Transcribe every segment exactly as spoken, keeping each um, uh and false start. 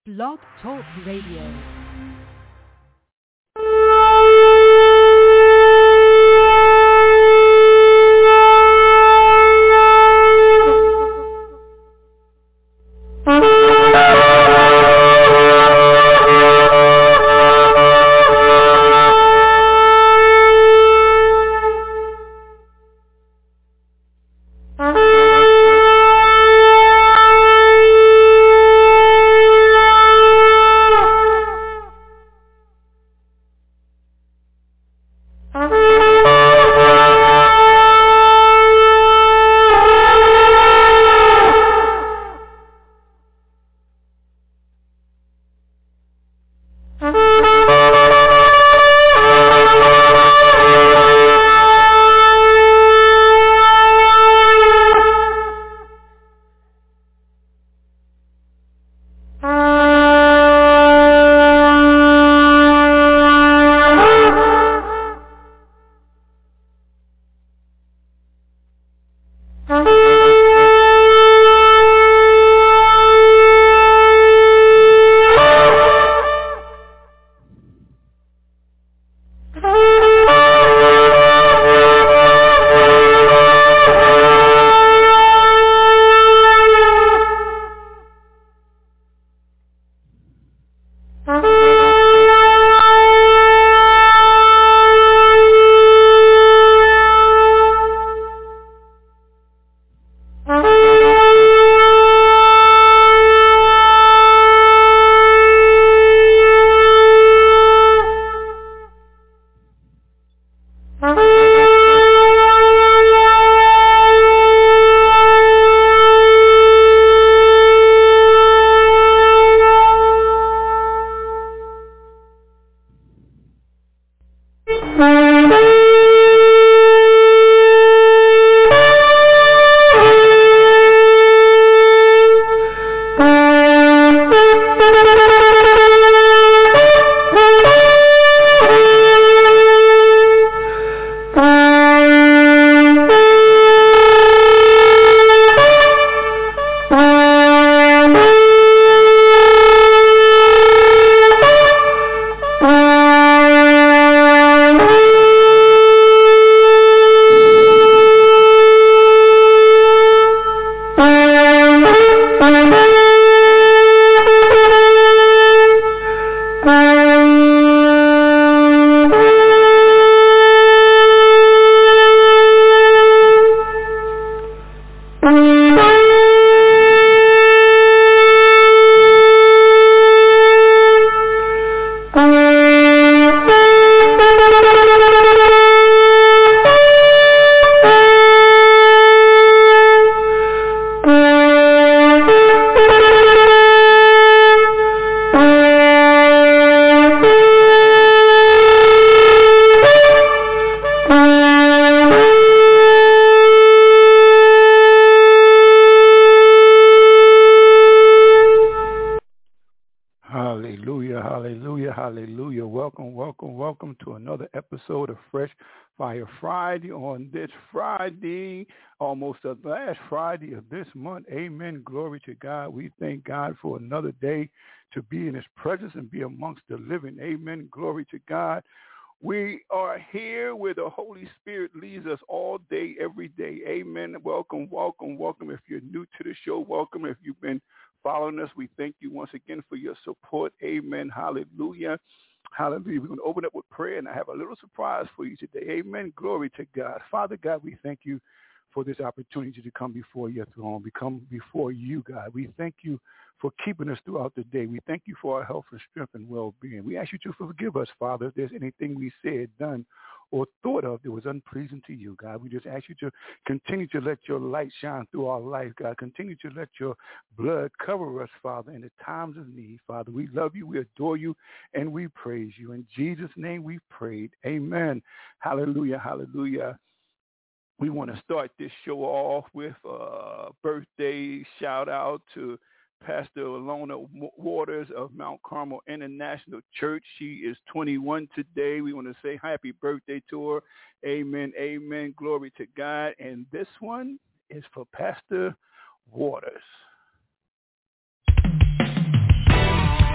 Blog Talk Radio. Episode of Fresh Fire Friday on this Friday, almost the last Friday of this month. Amen. Glory to God. We thank God for another day to be in his presence and be amongst the living. Amen. Glory to God. We are here where the Holy Spirit leads us all day, every day. Amen. Welcome, welcome, welcome. If you're new to the show, welcome. If you've been following us, we thank you once again for your support. Amen. Hallelujah. Hallelujah. We're going to open up with prayer, and I have a little surprise for you today. Amen. Glory to God. Father God, we thank you for this opportunity to come before your throne. We come before you, God. We thank you for keeping us throughout the day. We thank you for our health and strength and well-being. We ask you to forgive us, Father, if there's anything we said, done, or thought of that was unpleasing to you, God. We just ask you to continue to let your light shine through our life, God. Continue to let your blood cover us, Father, in the times of need, Father. We love you, we adore you, and we praise you. In Jesus' name we prayed. Amen. Hallelujah, hallelujah. We want to start this show off with a birthday shout out to Pastor Alona Waters of Mount Carmel International Church. She is twenty-one today. We want to say happy birthday to her. Amen, amen. Glory to God. And this one is for Pastor Waters.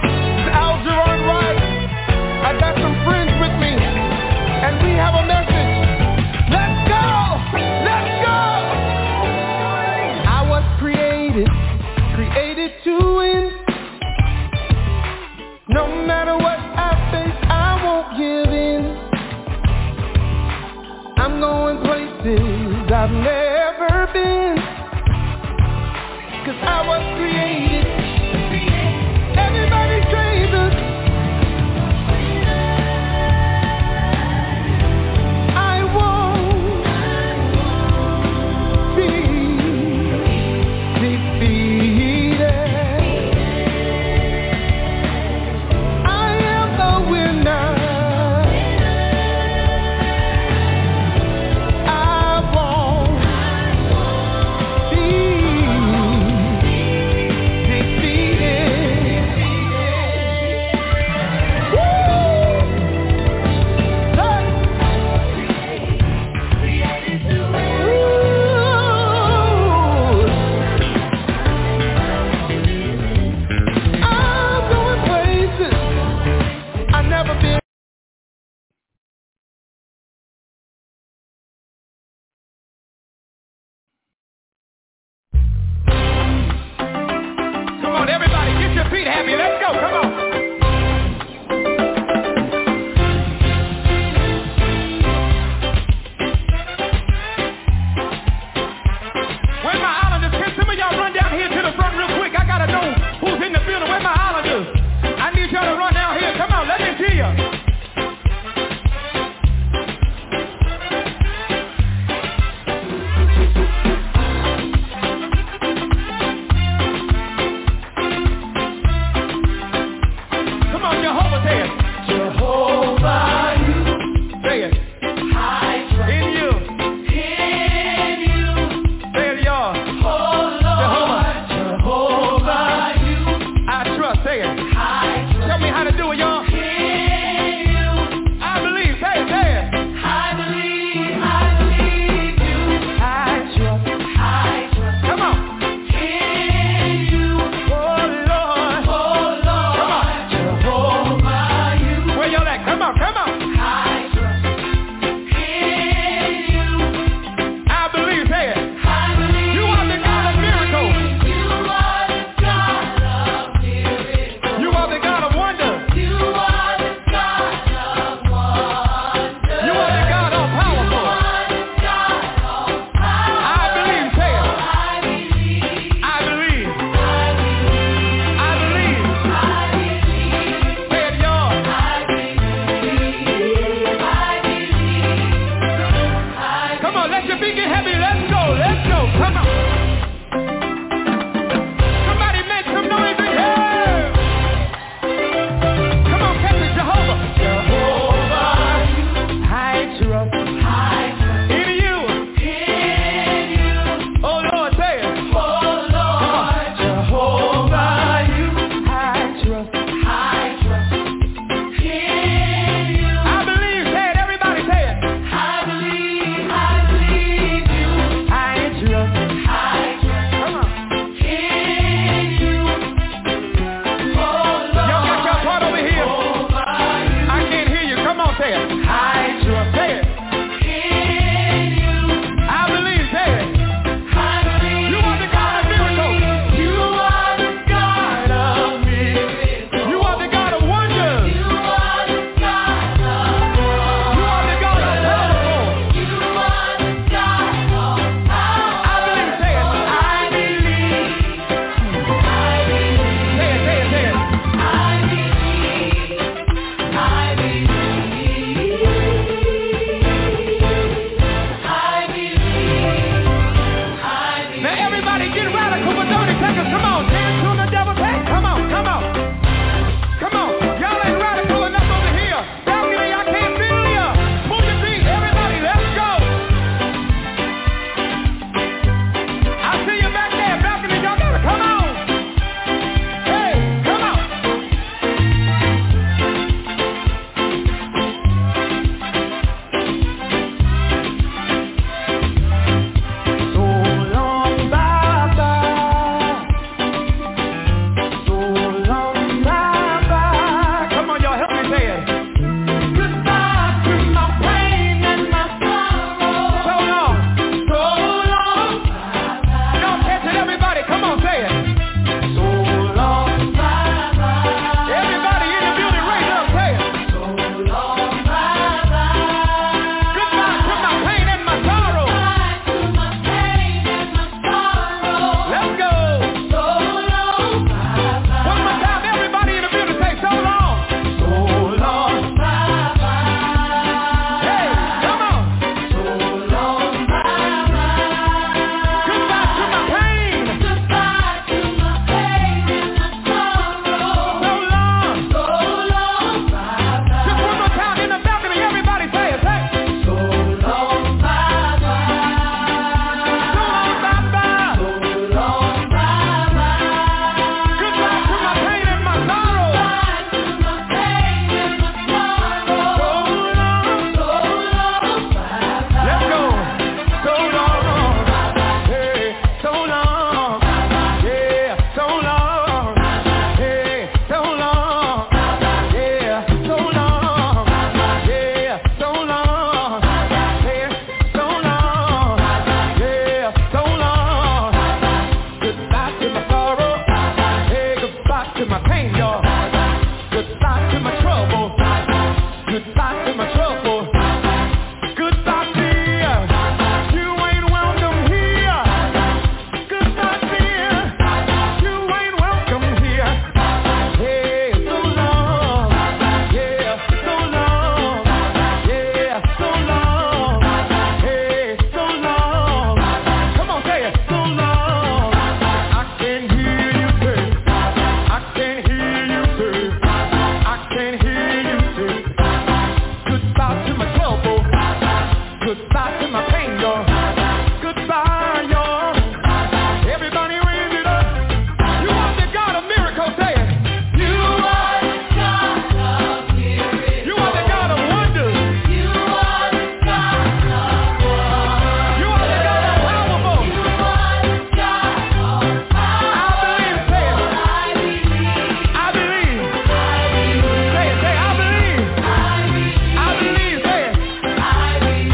Savior. Goodbye to my trouble. Goodbye to my trouble. Goodbye, dear. You ain't welcome here. Goodbye, dear. You ain't welcome here. Hey, so long. Yeah, so long. Yeah, so long. Hey, so long. Come on, say it. So long. I can hear you say. I can hear you say. I can hear you say. Goodbye to my trouble. Goodbye to my pain, y'all. Goodbye, y'all. Everybody raise it up. You are the God of miracles, say it. You are the God of miracles. You are the God of wonders. You are the God of wonders. You are the God of powerful. You are the God of power. I believe, say it. I believe. I believe. I believe. Say it, say it. I believe. I believe. I believe, say it. I believe.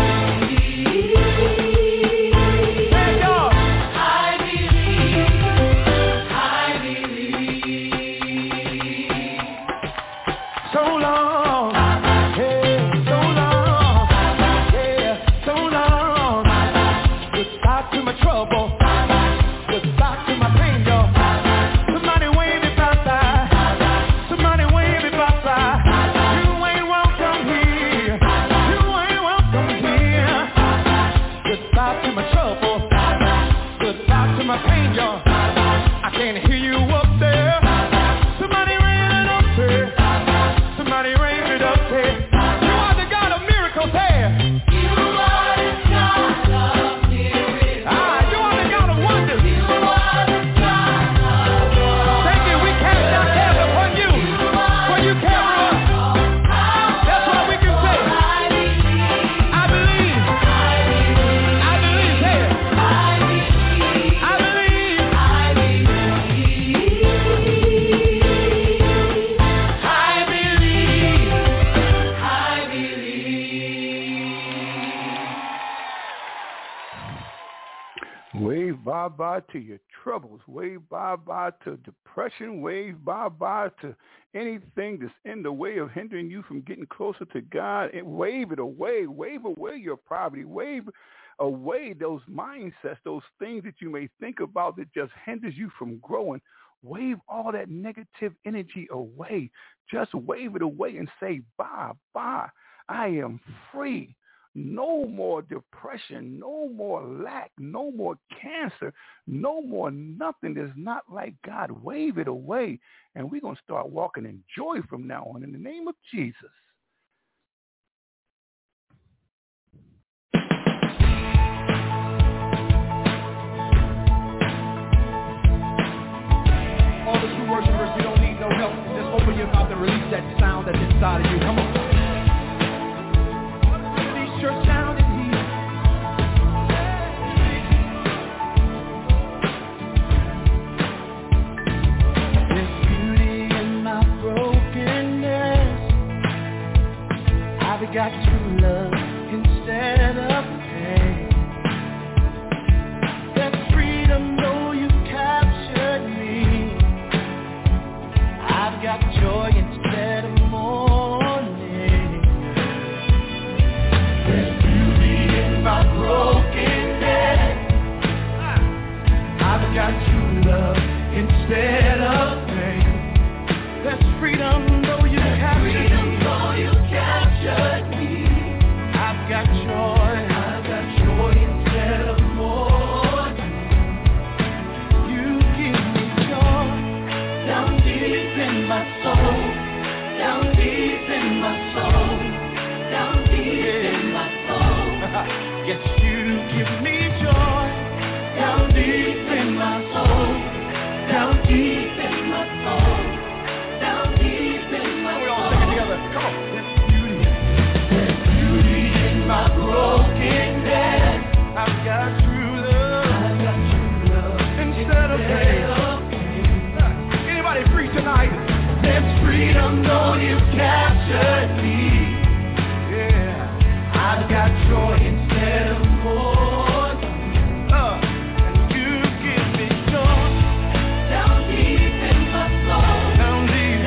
Say it, y'all. I believe. I believe. So long. Hey, so long. Yeah, so long. Goodbye to my trouble. Goodbye to my pain, y'all. Somebody wave it bye-bye. Somebody wave it bye-bye. You ain't welcome here. You ain't welcome here. Goodbye to my trouble. Goodbye to my pain, y'all. I can't hear you up there. Somebody raise it up there. Somebody raise it up there. You are the God of miracles, hey. You are the God of miracles. Ah, you are the God of wonders. You are the God of wonders. Thank you. We cast our cares upon you, for you care for us. That's what we can say. I believe. I believe. Say it. I believe. I believe. I believe. I believe. Wave bye-bye to your troubles. Wave bye-bye to depression. Wave bye-bye to anything that's in the way of hindering you from getting closer to God. And wave it away. Wave away your poverty. Wave away those mindsets, those things that you may think about that just hinders you from growing. Wave all that negative energy away. Just wave it away and say, bye-bye. I am free. No more depression, no more lack, no more cancer, no more nothing that's not like God. Wave it away, and we're going to start walking in joy from now on in the name of Jesus. All the true worshipers, we don't need no help. Just open your mouth and release that sound that's inside of you. Come on. Release your sound in here. There's beauty in my brokenness. I've got true love instead of pain. There's freedom, though you captured me. I've got joy instead of mourning. There's beauty in my brokenness. I've got true love instead of pain. There's freedom, though you captured me. Freedom, though you captured me. I've got joy. I've got joy instead of mourning. You give me joy down deep in my soul, down deep in my soul, down deep in my soul. Yes, you give me joy down deep in my soul, down deep in my soul, down deep in my soul. We all sing it together. Come on. There's beauty, there's beauty in my brokenness. I've got true love. I've got true love instead of pain. Anybody free tonight? There's freedom, though you captured me. Yeah, I've got joy instead of mourning. Uh, and you give me joy down deep in my soul, down deep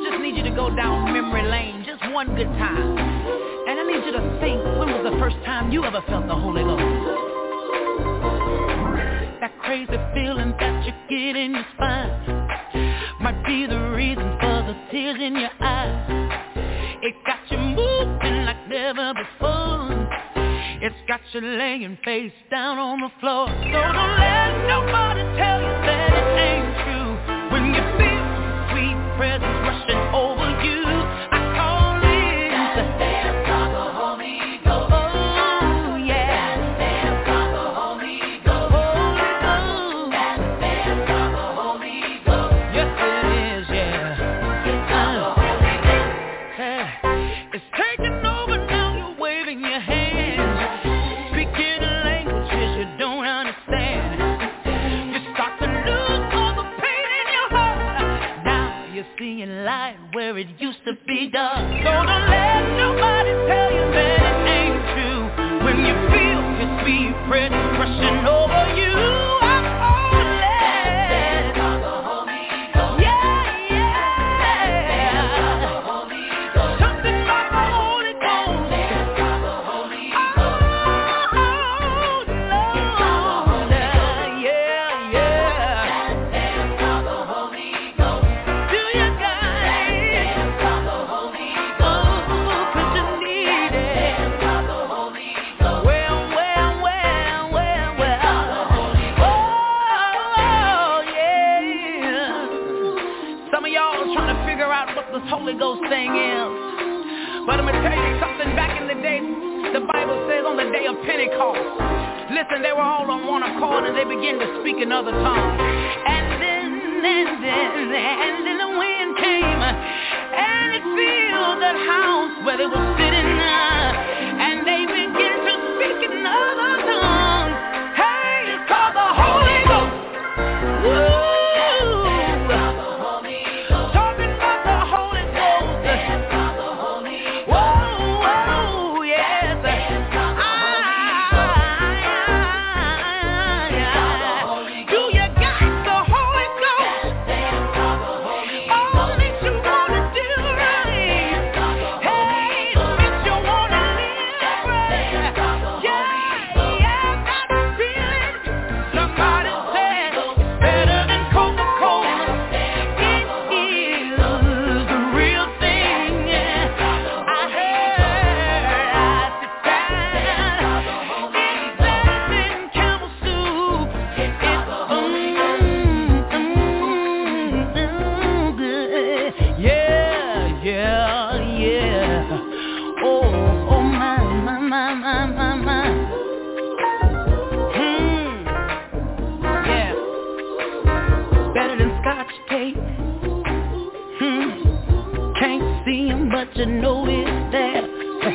just need you to go down memory lane just one good time. And I need you to think, when was the first time you ever felt the Holy Ghost? That crazy feeling that you get in your spine might be the reason for the tears in your eyes. It got you moving like never before. It's got you laying face down on the floor. So don't let nobody tell you that it ain't true. When you feel sweet presence rushing over you, I call it the dance of the Holy Ghost. Oh yeah, the dance of the Holy Ghost. Holy Ghost. That's the dance of the Holy Ghost. Yes it is, yeah. It's uh, the Holy Ghost. Hey, it's taking over now. You're waving your hands, speaking languages you don't understand. You start to lose all the pain in your heart. Now you're seeing light where it used to be dark. So don't let nobody tell you that it ain't true. When you feel your sweet presence rushing over you, I'm all led. Yeah, yeah. Something about the Holy Ghost. This Holy Ghost thing is. But I'm going to tell you something. Back in the day, the Bible says on the day of Pentecost, listen, they were all on one accord and they began to speak in other tongues. And then, and then, and then the wind came and it filled that house where they were sitting, and they began to speak in other tongues. Hey, it's called the Holy Ghost. Woo! But you know it's there.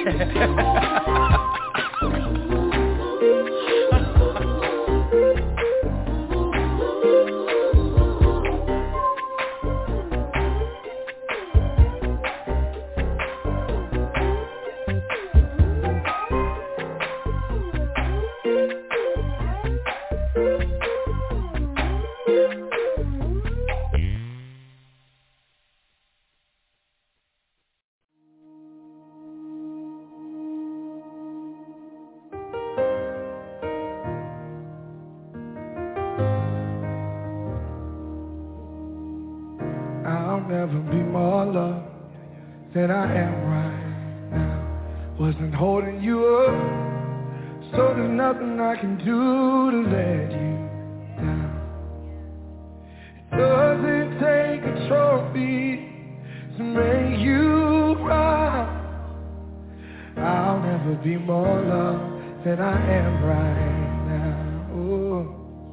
Never be more loved than I am right now. Wasn't holding you up, so there's nothing I can do to let you down. It doesn't take a trophy to make you proud. I'll never be more loved than I am right now. Ooh.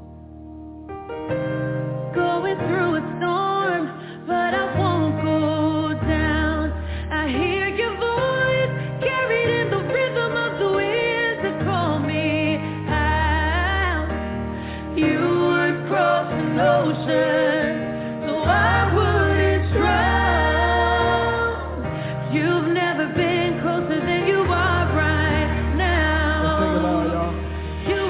Going through a storm, but I won't go down. I hear your voice carried in the rhythm of the wind to call me out. You would cross an ocean so I wouldn't drown. You've never been closer than you are right now. Let's sing it all, y'all. You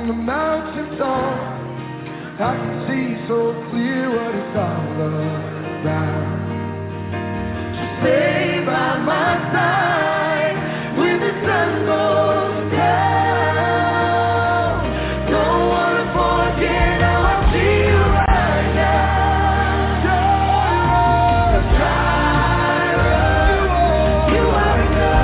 on the mountaintop, I can see so clear what it's all about. So stay by my side when the sun goes down. Don't wanna forget how I feel right now. Jireh, you are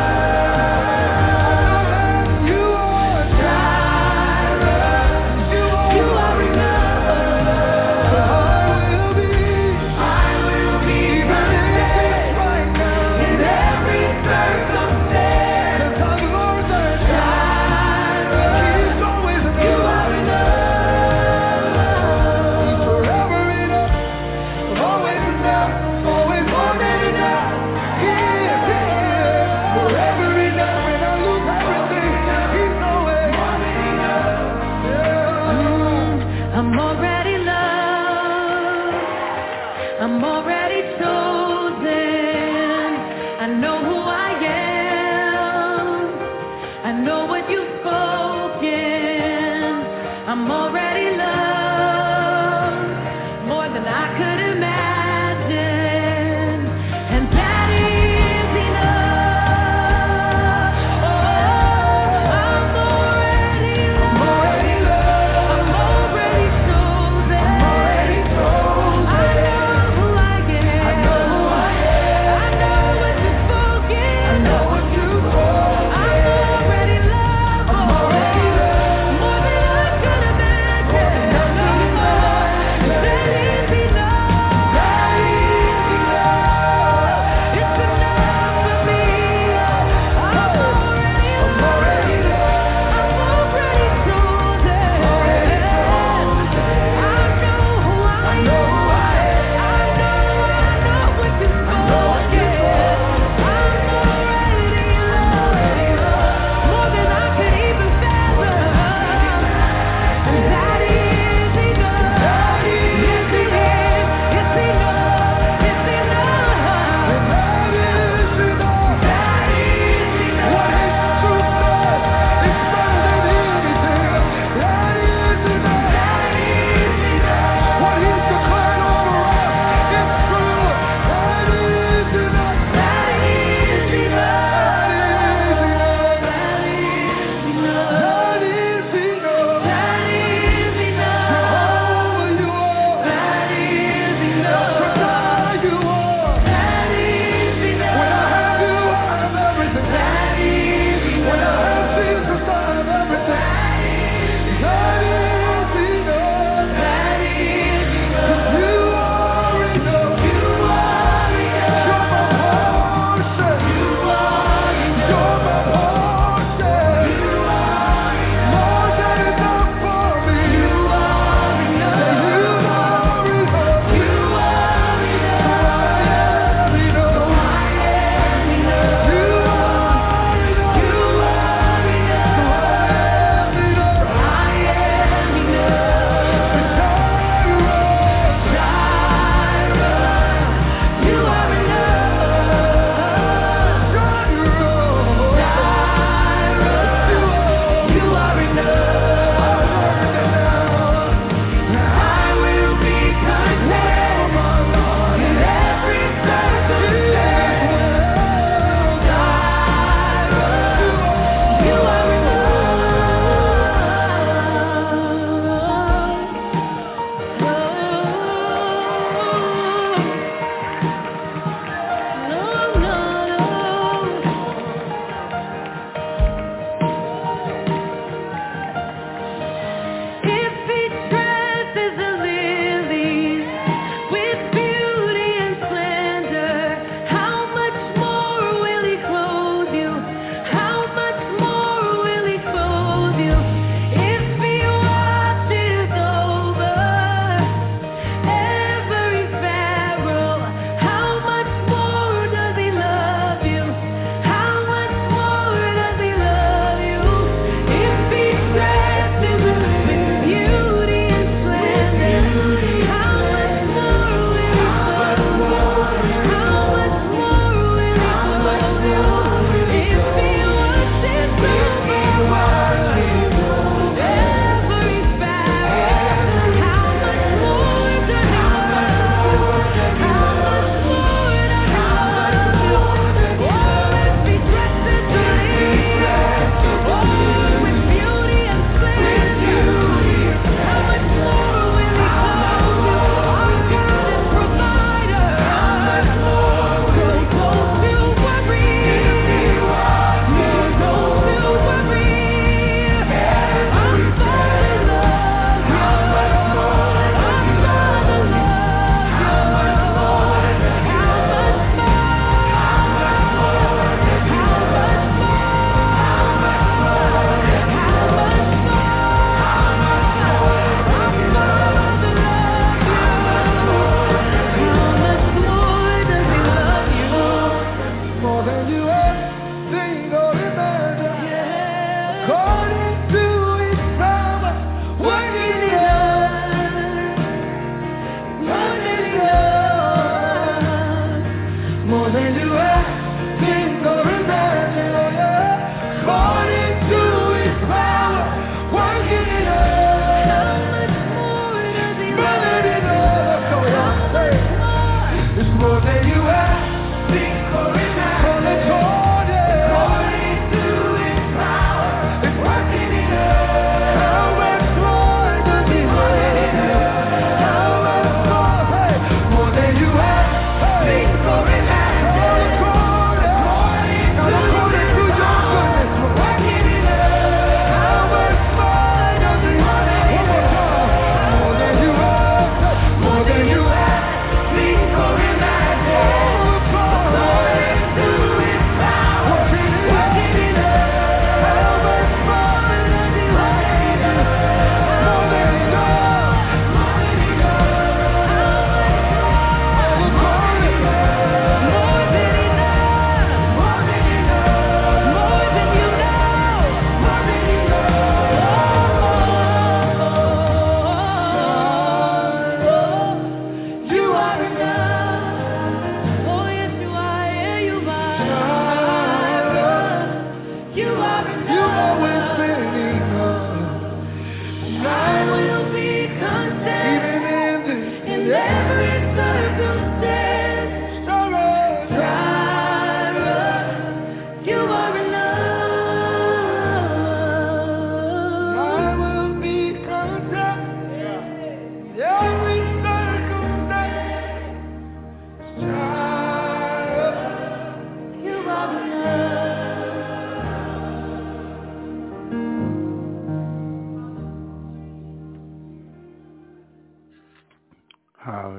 enough. You are Jireh, you are enough. So I will be, I will be content in every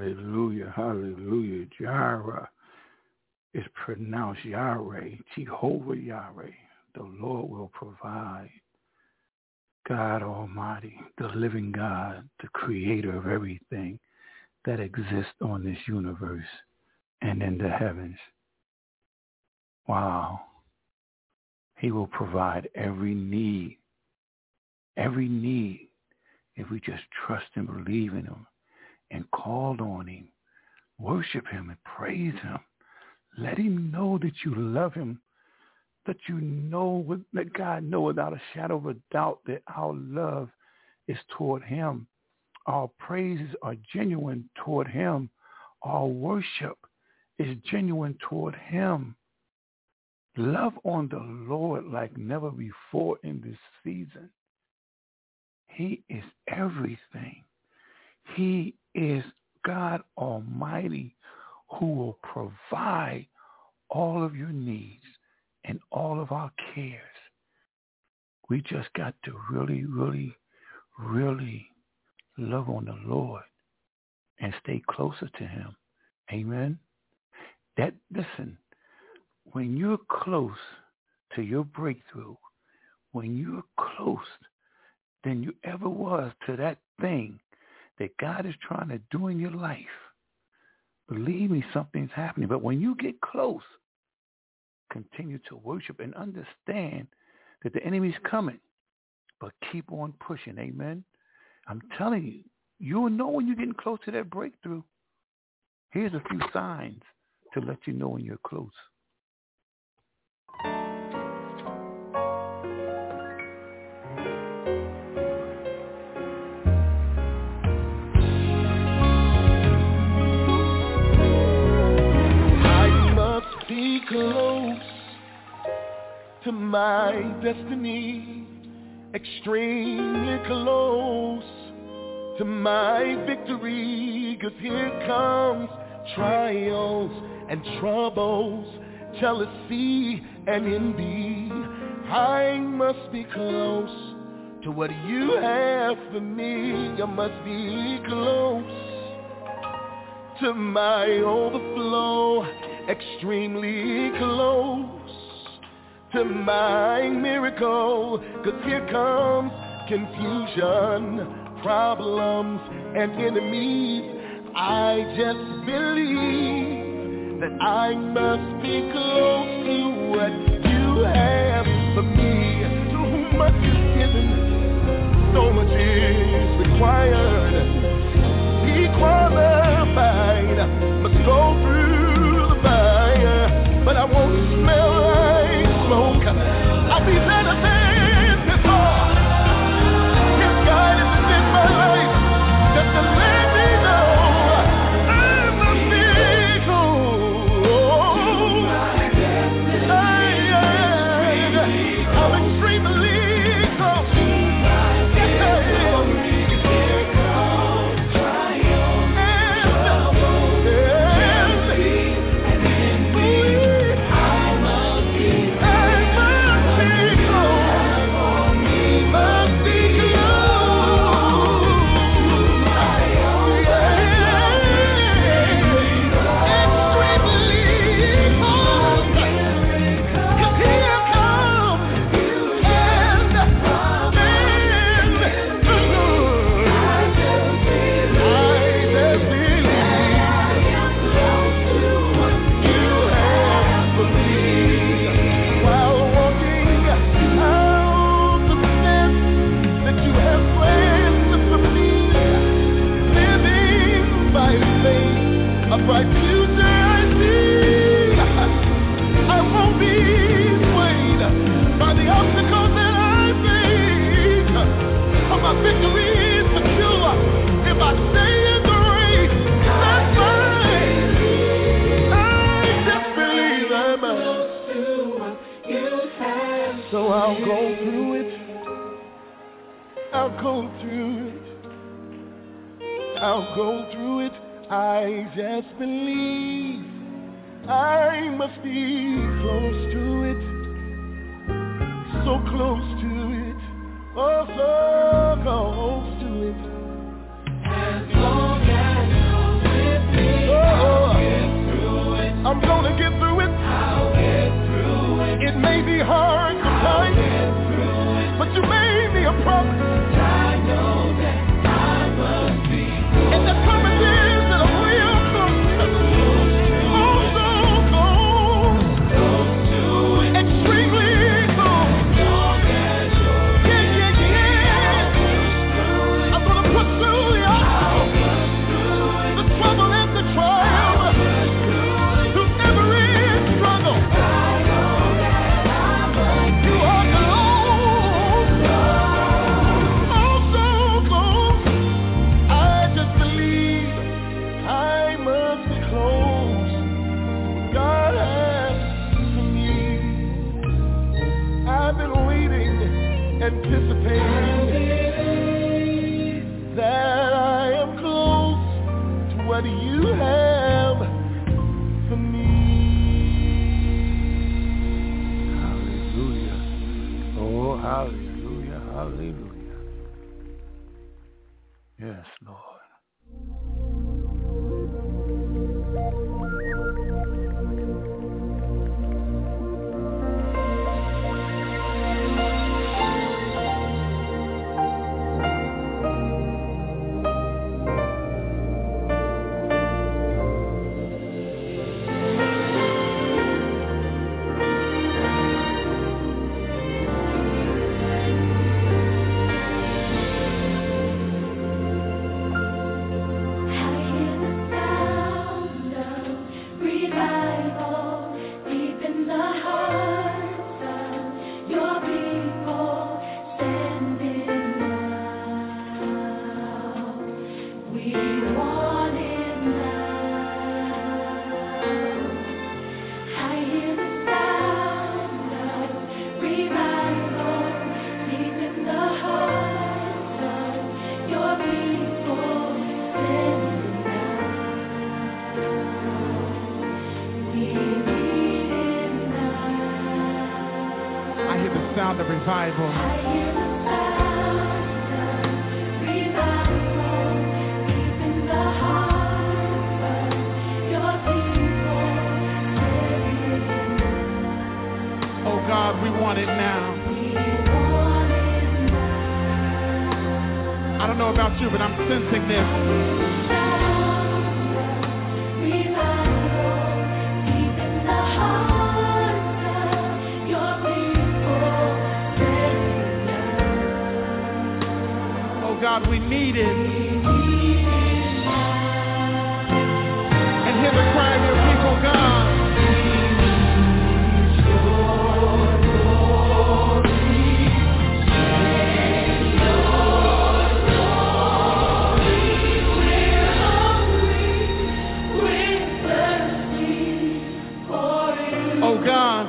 Hallelujah, hallelujah. Jireh is pronounced Yahweh, Jehovah Yahweh. The Lord will provide. God Almighty, the living God, the creator of everything that exists on this universe and in the heavens. Wow. He will provide every need, every need, if we just trust and believe in him and called on him, worship him and praise him. Let him know that you love him, that you know, that God know without a shadow of a doubt that our love is toward him. Our praises are genuine toward him. Our worship is genuine toward him. Love on the Lord like never before in this season. He is everything. He is God Almighty who will provide all of your needs and all of our cares. We just got to really, really, really love on the Lord and stay closer to him. Amen. That, listen, when you're close to your breakthrough, when you're close than you ever was to that thing that God is trying to do in your life, believe me, something's happening. But when you get close, continue to worship and understand that the enemy's coming, but keep on pushing. Amen. I'm telling you, you'll know when you're getting close to that breakthrough. Here's a few signs to let you know when you're close. Close to my destiny, extremely close to my victory, 'cause here comes trials and troubles, jealousy and envy. I must be close to what you have for me. I must be close to my overflow, extremely close to my miracle, 'cause here comes confusion, problems, and enemies. I just believe that I must be close to what you have for me. To whom much is given, so much is required. Be qualified, must go through the fire, but I won't smell like smoke. I'll be better than before. His guidance is in my life, just to let me know I must be close. I'm extremely close. Yes, I am. A bright future I see. I won't be swayed by the obstacles that I face. For my victory is secure if I stay in the race. That's right. I just believe I must do what you have. So I'll go through it. I'll go through it. I'll go through it. I just believe I must be close to it, so close to it, oh so close to it. As long as you're with you made me a promise. I know that I must be close. And the promise is that I'm real close. Oh, so close. Close to it. Extremely close. Long as you're yeah, yeah, yeah. I'm gonna push through the I'll push through it. The trouble and the trial. I'll push through it. Through every struggle. I know that I must be. You are close. Oh, so close. I just believe I must be close. God has for me. I've been waiting, anticipating that I am close to what you have for me. Hallelujah. Oh, hallelujah, hallelujah. Yes, Lord. Sound of revival. Oh God, we want it now. I don't know about you, but I'm sensing this. God, we need it. And hear the cry of your people, God. Oh God.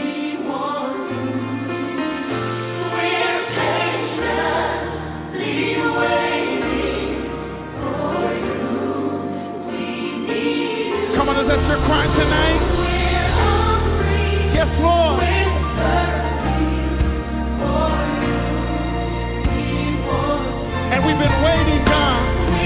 That's your cry tonight. Yes, Lord. And we've been waiting, God.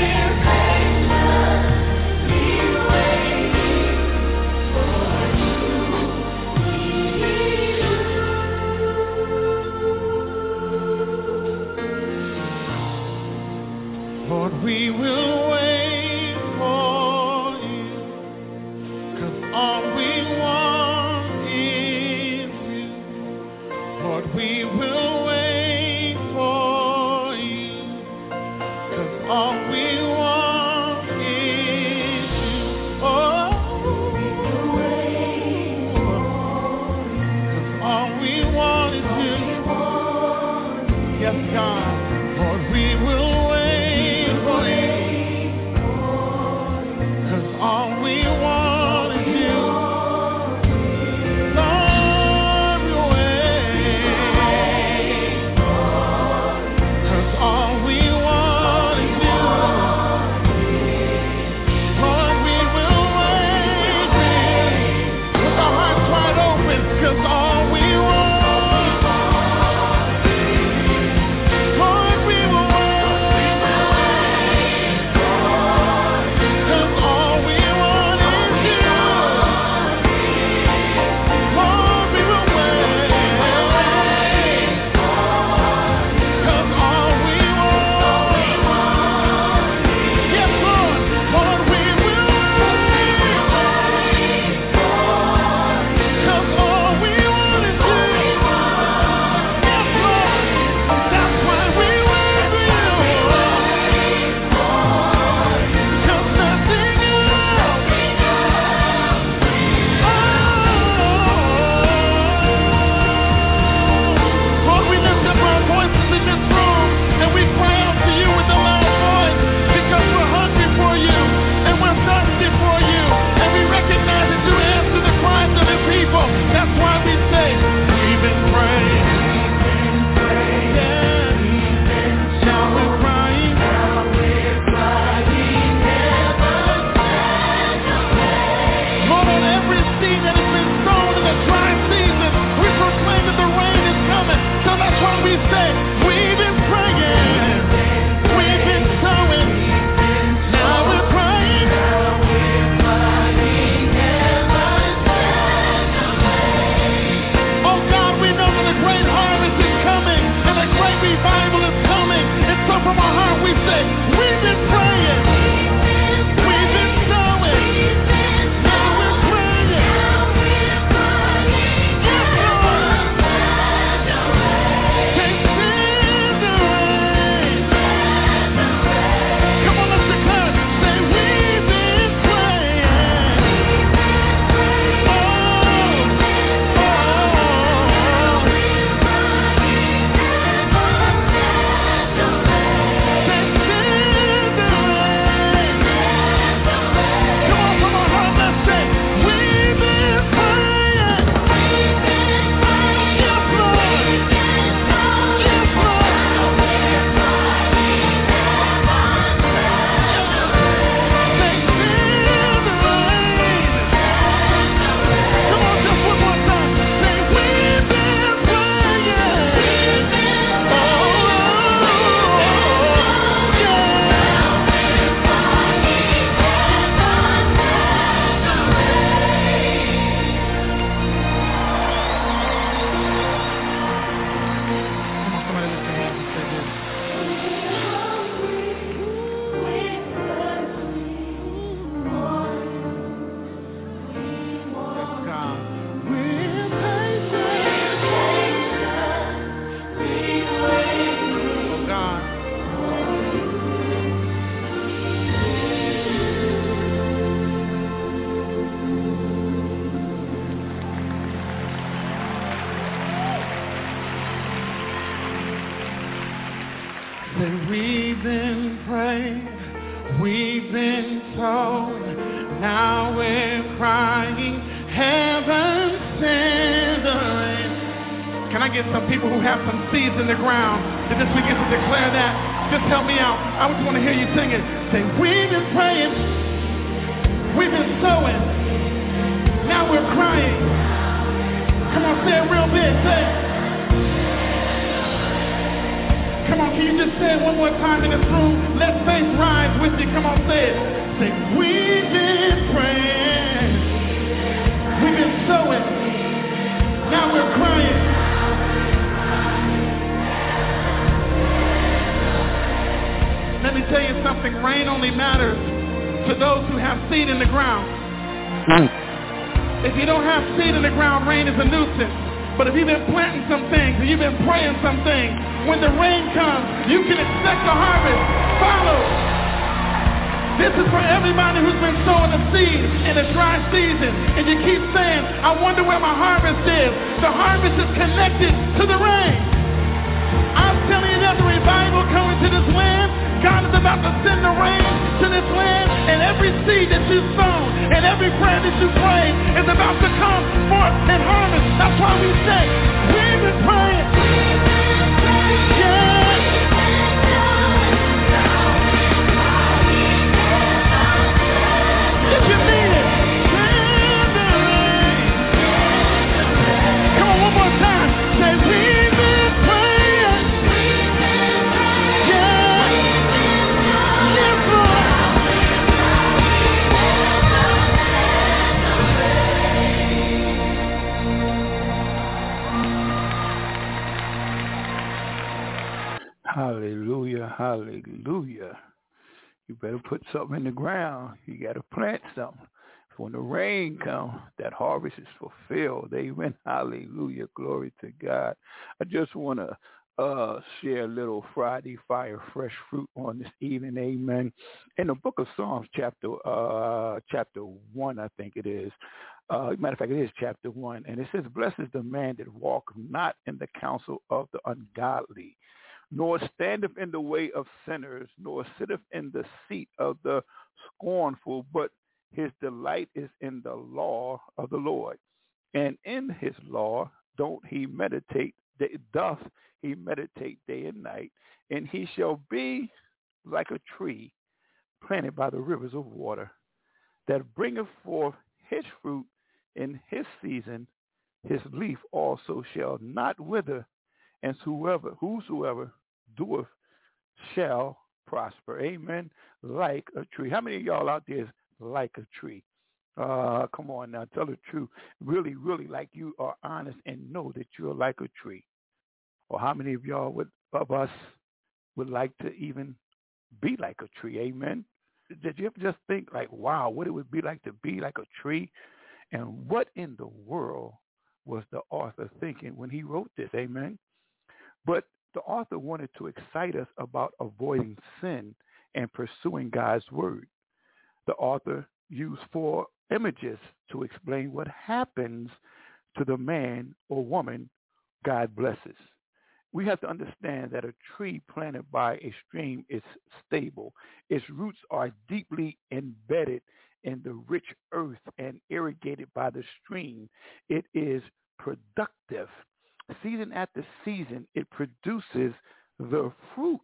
Lord, we will wait for you. All we want is you. Lord, we will wait for you. 'Cause all we want is you. Oh, we will wait for you. 'Cause all we want is you. Yes, God. Lord, we will wait for you. 'Cause all we want. Lord, we will Say we've been praying, we've been told, now we're crying, heaven send the rain. Can I get some people who have some seeds in the ground to just begin to declare that? Just help me out. I just want to hear you sing it. Say we've been praying, we've been sowing, now we're crying. Come on, say it real big, say it. Come on, can you just say it one more time in this room? Let faith rise with you. Come on, say it. Say, we've been praying, we've been sowing, now we're crying. Let me tell you something. Rain only matters to those who have seed in the ground. If you don't have seed in the ground, rain is a nuisance. But if you've been planting some things and you've been praying some things, when the rain comes, you can expect the harvest. Follow. This is for everybody who's been sowing a seed in a dry season. And you keep saying, I wonder where my harvest is. The harvest is connected to the rain. I'm telling you, there's a revival coming to this land. God is about to send the rain to this land, and every seed that you've sown and every prayer that you prayed is about to come forth in harvest. That's why we say, we've been praying. Yeah. If you need it, send the rain. Come on, one more time. Say, we've been praying. Yeah. Hallelujah, hallelujah. You better put something in the ground. You got to plant something. When the rain comes, that harvest is fulfilled. Amen. Hallelujah. Glory to God. I just want to uh, share a little Friday Fire Fresh Fruit on this evening. Amen. In the book of Psalms, chapter uh, chapter one, I think it is. Uh, matter of fact, it is chapter one. And it says, blessed is the man that walketh not in the counsel of the ungodly, nor standeth in the way of sinners, nor sitteth in the seat of the scornful, but his delight is in the law of the Lord. And in his law don't he meditate, doth he meditate day and night, and he shall be like a tree planted by the rivers of water, that bringeth forth his fruit in his season, his leaf also shall not wither, and whoever, whosoever doeth shall prosper. Amen. Like a tree. How many of y'all out there is like a tree? Uh, come on now, tell the truth. Really, really, like you are honest and know that you're like a tree. Or how many of y'all would of us would like to even be like a tree? Amen. Did you ever just think like, wow, what it would be like to be like a tree? And what in the world was the author thinking when he wrote this? Amen. But the author wanted to excite us about avoiding sin and pursuing God's word. The author used four images to explain what happens to the man or woman God blesses. We have to understand that a tree planted by a stream is stable. Its roots are deeply embedded in the rich earth and irrigated by the stream. It is productive. Season after season, it produces the fruit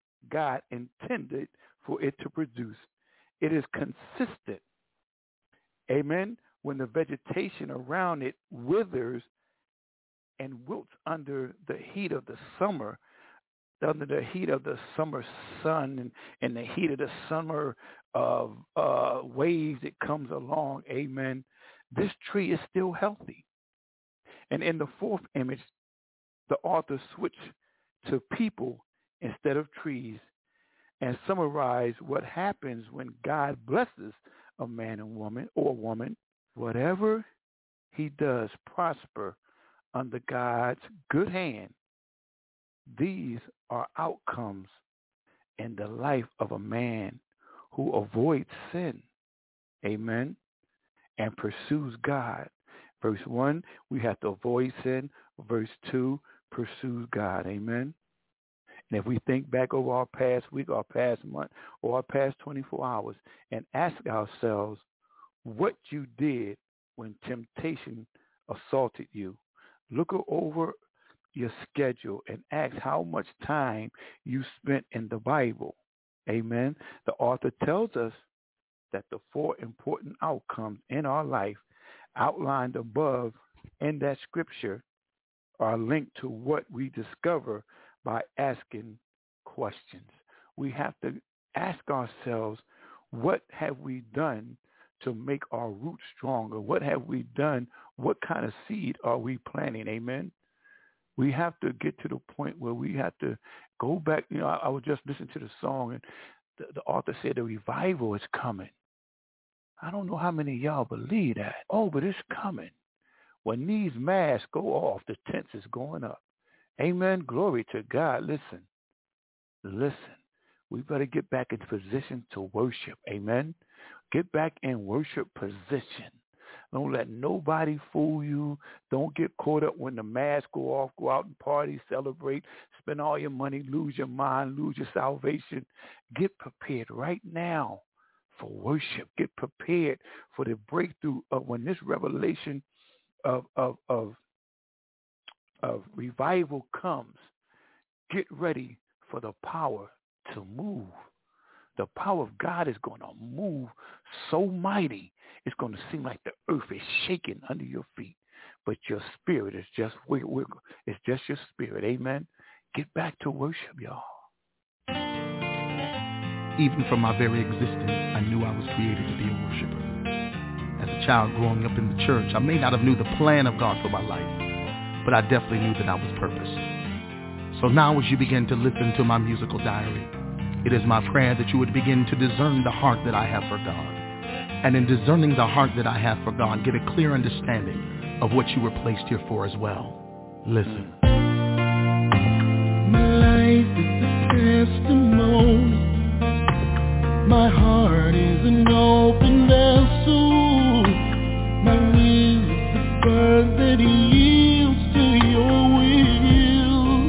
God intended for it to produce. It is consistent. Amen. When the vegetation around it withers and wilts under the heat of the summer, under the heat of the summer sun and, and the heat of the summer uh, uh, waves that comes along, amen, this tree is still healthy. And in the fourth image, the author switched to people instead of trees and summarized what happens when God blesses a man and woman or woman. Whatever he does prosper under God's good hand. These are outcomes in the life of a man who avoids sin, amen, and pursues God. Verse one, we have to avoid sin. Verse two, pursues God, amen. And if we think back over our past week, our past month, or our past twenty-four hours and ask ourselves what you did when temptation assaulted you, look over your schedule and ask how much time you spent in the Bible. Amen. The author tells us that the four important outcomes in our life outlined above in that scripture are linked to what we discover by asking questions. We have to ask ourselves, what have we done to make our roots stronger? What have we done? What kind of seed are we planting? Amen. We have to get to the point where we have to go back. You know, I, I was just listening to the song, and the, the author said the revival is coming. I don't know how many of y'all believe that. Oh, but it's coming. When these masks go off, the tents is going up. Amen. Glory to God. Listen. Listen. We better get back into position to worship. Amen. Get back in worship position. Don't let nobody fool you. Don't get caught up when the masks go off. Go out and party, celebrate, spend all your money, lose your mind, lose your salvation. Get prepared right now for worship. Get prepared for the breakthrough of when this revelation of of of, of revival comes. Get ready for the power to move. The power of God is going to move so mighty, it's going to seem like the earth is shaking under your feet. But your spirit is just wiggle, wiggle. It's just your spirit. Amen. Get back to worship, y'all. Even from my very existence, I knew I was created to be a worshiper. As a child growing up in the church, I may not have knew the plan of God for my life, but I definitely knew that I was purposed. So now as you begin to listen to my musical diary, it is my prayer that you would begin to discern the heart that I have for God. And in discerning the heart that I have for God, get a clear understanding of what you were placed here for as well. Listen. My life is a testimony. My heart is an open vessel. My will is the bird that yields to your will.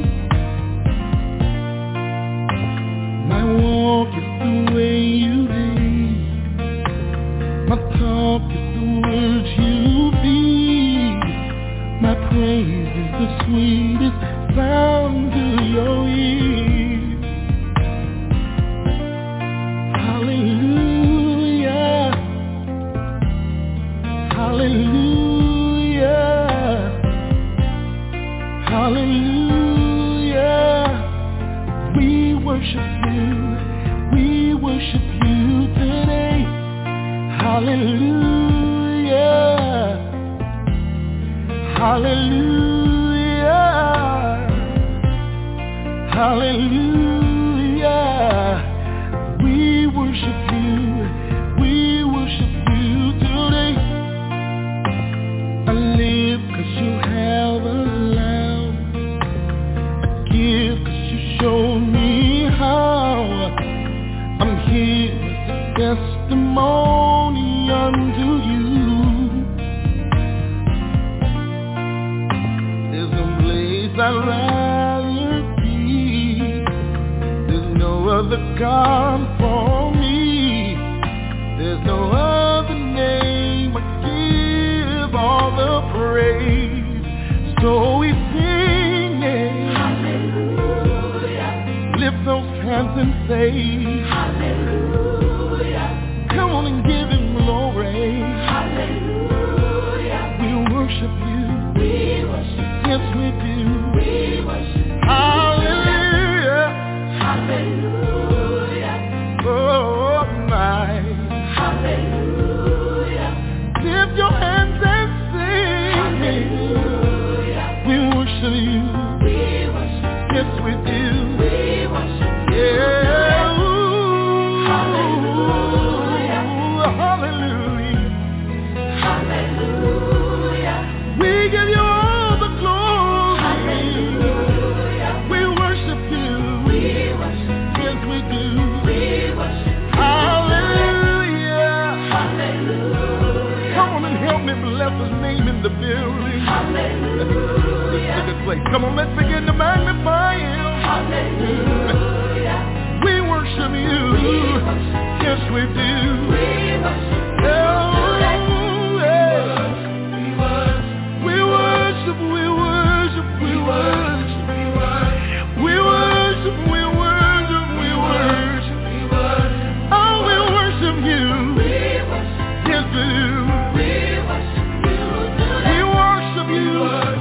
My walk is the way you lead. My talk is the words you feed. My praise is the sweetest sound to your ears. Hallelujah, hallelujah, hallelujah. We worship you, we worship you today. Hallelujah, hallelujah, hallelujah. We worship you, we worship you today. I live cause you have allowed. I give cause you showed me how. I'm here as a testimony unto you. There's no place I'd rather be. There's no other God for me. There's no other name I give all the praise. So we sing it. Hallelujah. Lift those hands and say hallelujah. Come on and give him glory. Hallelujah. We worship you. We worship. Yes we do. We worship. Hallelujah. Hallelujah. Oh my. Hallelujah. Lift your hands and sing. Hallelujah. We worship you. We worship. Yes we do. We worship. Yeah. Ooh. Hallelujah. Hallelujah. Hallelujah. We give you all the glory. Hallelujah. We worship you. We worship. Yes we do. We worship. Hallelujah. Hallelujah. Come on and help me bless his name in the building. Hallelujah. Let's take this place. Come on, let's begin to magnify him. Hallelujah. We worship you. Yes, we do. Oh, yeah. We worship, we worship, we worship. We worship, we worship, we worship. Oh, we worship you. Yes, we do. We worship you.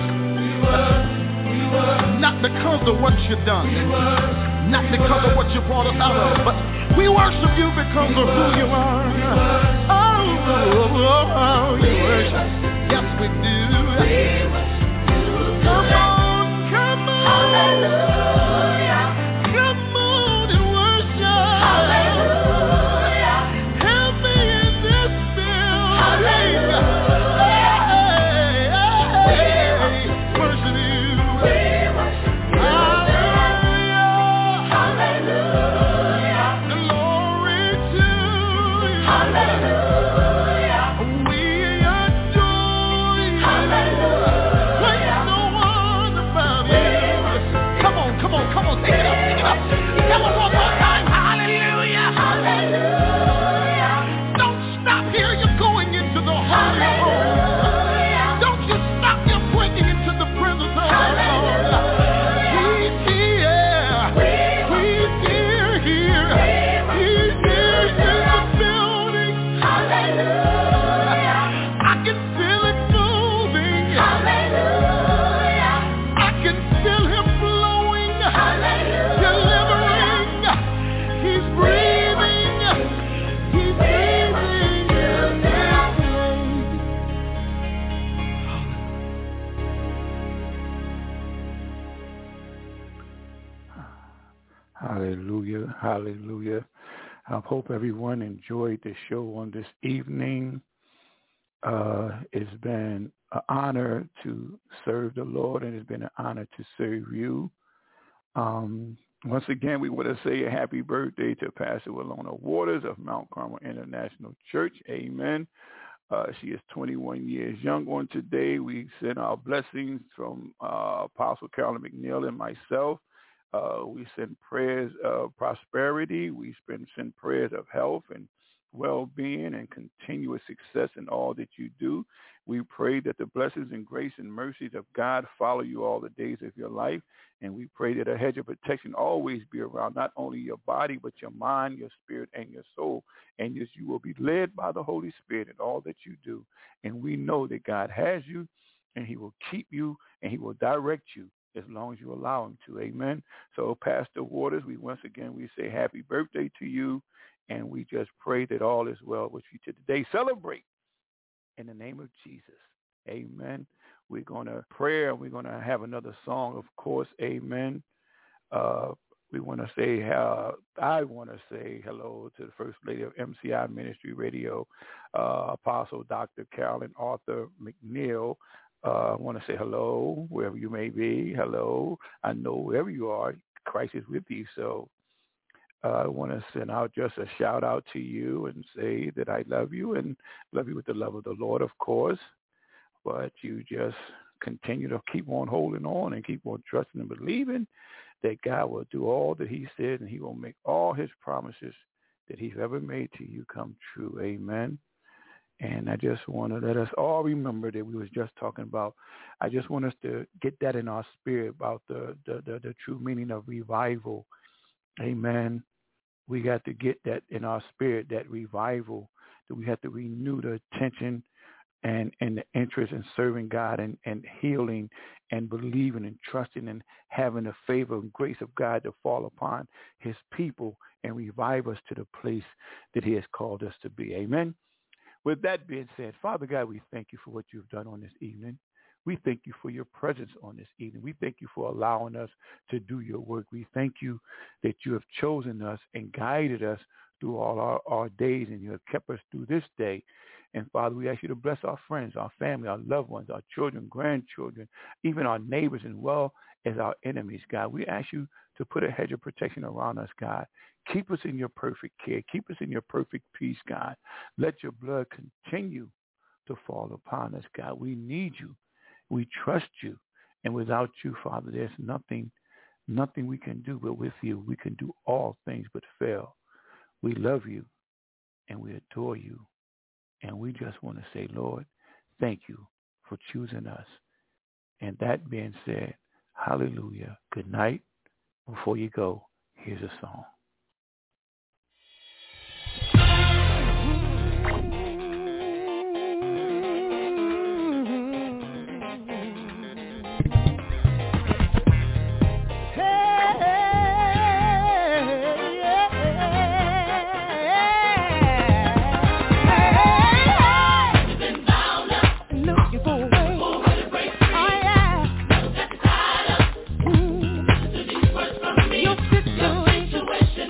Not because of what you've done, not because of what you brought us out of, but we worship you because of who you are. Oh, oh, oh, oh, you worship. Yes, we do. Come on, come on. Hallelujah. Come on and worship. Hallelujah. Help me in this building. Hallelujah. Hey, hey, hey. Worship you. Hallelujah, hallelujah. I hope everyone enjoyed the show on this evening. Uh, it's been an honor to serve the Lord, and it's been an honor to serve you. Um, once again, we want to say a happy birthday to Pastor Willona Waters of Mount Carmel International Church. Amen. Uh, she is twenty-one years young on today. We send our blessings from uh, Apostle Carolyn McNeil and myself. Uh, we send prayers of prosperity. We send, send prayers of health and well-being and continuous success in all that you do. We pray that the blessings and grace and mercies of God follow you all the days of your life. And we pray that a hedge of protection always be around not only your body, but your mind, your spirit, and your soul. And yes, you will be led by the Holy Spirit in all that you do. And we know that God has you, and he will keep you, and he will direct you as long as you allow him to. Amen. So, Pastor Waters, we once again, we say happy birthday to you, and we just pray that all is well with you today. Celebrate in the name of Jesus. Amen. We're going to pray, and we're going to have another song, of course. Amen. Uh, we want to say, uh, I want to say hello to the First Lady of M C I Ministry Radio, uh, Apostle Doctor Carolyn Arthur McNeil. Uh, I want to say hello, wherever you may be. Hello. I know wherever you are, Christ is with you. So uh, I want to send out just a shout out to you and say that I love you and love you with the love of the Lord, of course. But you just continue to keep on holding on and keep on trusting and believing that God will do all that he said, and he will make all his promises that he's ever made to you come true. Amen. And I just want to let us all remember that we was just talking about, I just want us to get that in our spirit about the, the, the, the true meaning of revival. Amen. We got to get that in our spirit, that revival, that we have to renew the attention and, and the interest in serving God and, and healing and believing and trusting and having the favor and grace of God to fall upon his people and revive us to the place that he has called us to be. Amen. With that being said, Father God, we thank you for what you've done on this evening. We thank you for your presence on this evening. We thank you for allowing us to do your work. We thank you that you have chosen us and guided us through all our, our days, and you have kept us through this day. And Father, we ask you to bless our friends, our family, our loved ones, our children, grandchildren, even our neighbors, as well as our enemies, God. We ask you to put a hedge of protection around us, God. Keep us in your perfect care. Keep us in your perfect peace, God. Let your blood continue to fall upon us, God. We need you. We trust you. And without you, Father, there's nothing Nothing we can do, but with you, we can do all things but fail. We love you and we adore you. And we just want to say, Lord, thank you for choosing us. And that being said, hallelujah. Good night. Before you go, here's a song. Situation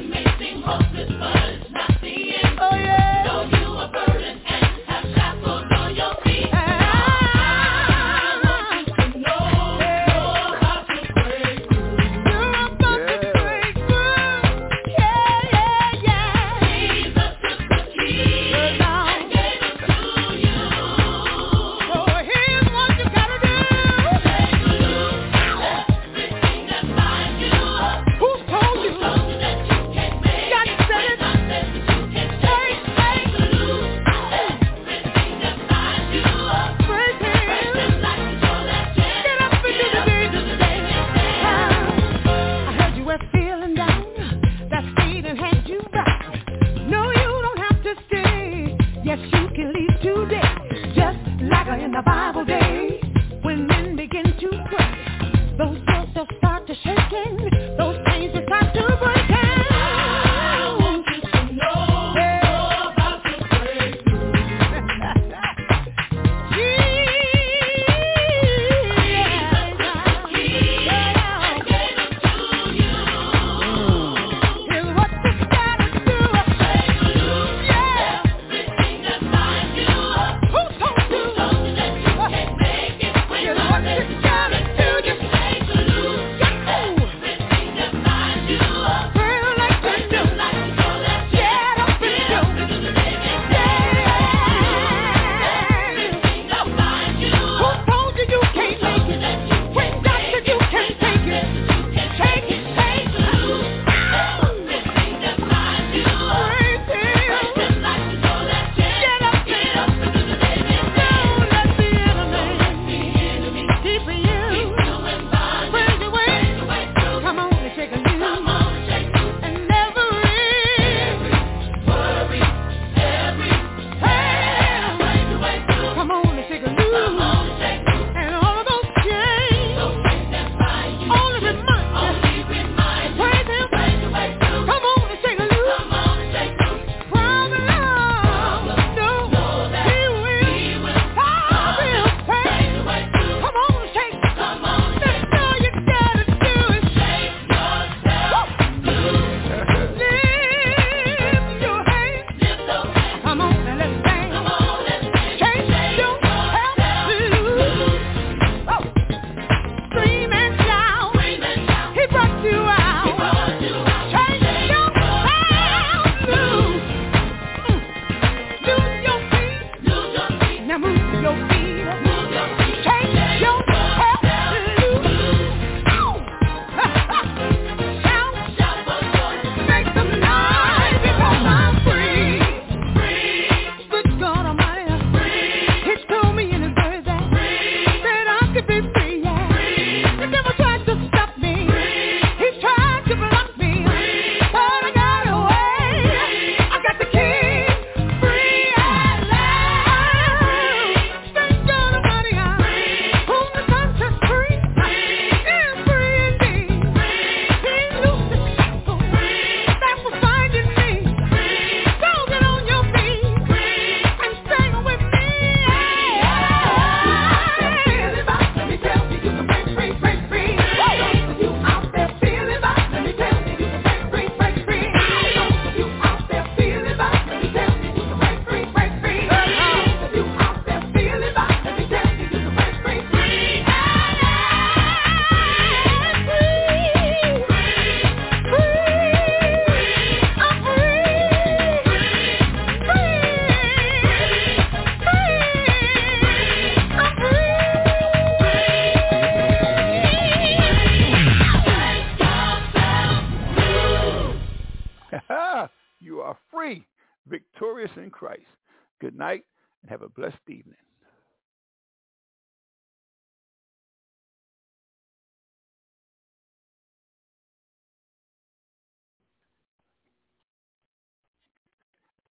You are free, victorious in Christ. Good night, and have a blessed evening.